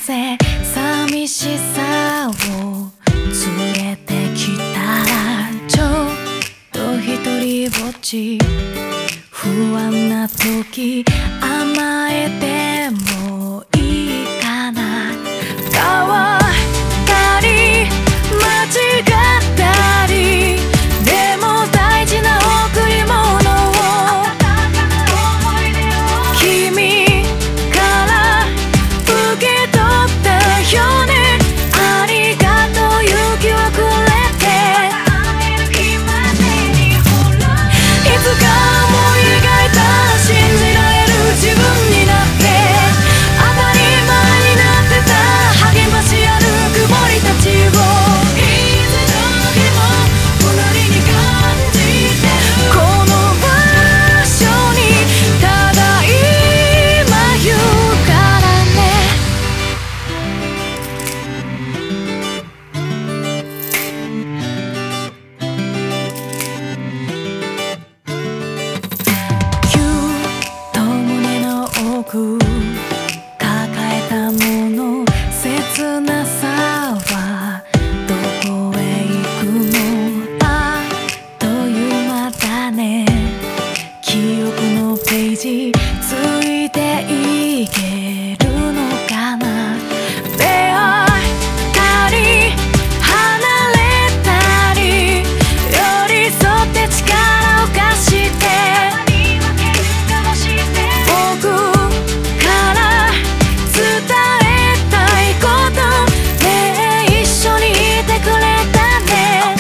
ぜ寂しさを連れてきたらちょっと一人ぼっち不安な時甘えてもいいかな変わったり間違ったりでも大事な贈り物を君から受け取ったよねありがとう勇気をくれていつか思い描いた信じられる自分になって当たり前になってた励まし合う曇りたちをいつの日も隣に感じてるこの場所にただ今言うからねぎゅっと胸の奥抱えたもの切なさはどこへ行くのあっという間だね記憶のページついていけるのかな出会ったり離れたり寄り添って力を貸して僕から伝えたいことねえ一緒にいてくれたね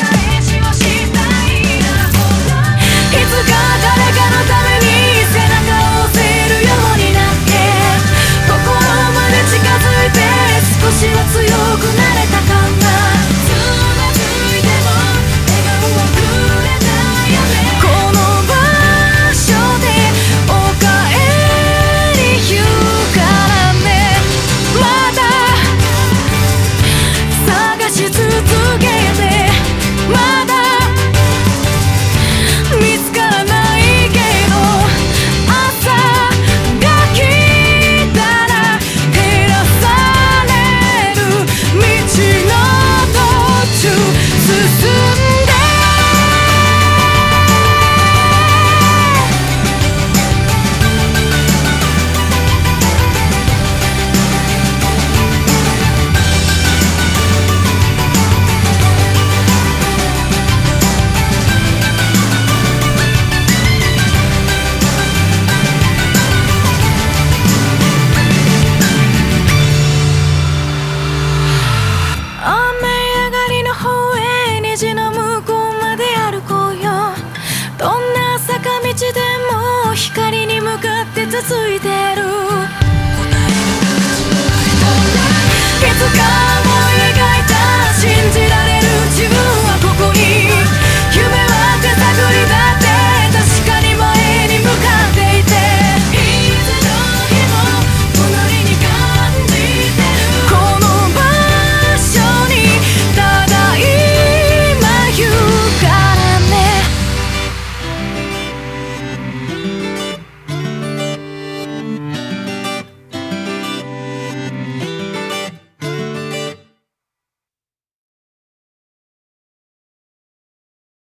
いつか誰かのために背中を押せるようになって心まで近づいて少しは強くなれたかなつまずいても笑顔をくれたよねこの場所でおかえり言うからねまだ探し続けてまだ見つからないけど朝が来たら照らされる道の途中進んで雨上がりの方へ虹の向こうまで歩こうよどんな坂道でも光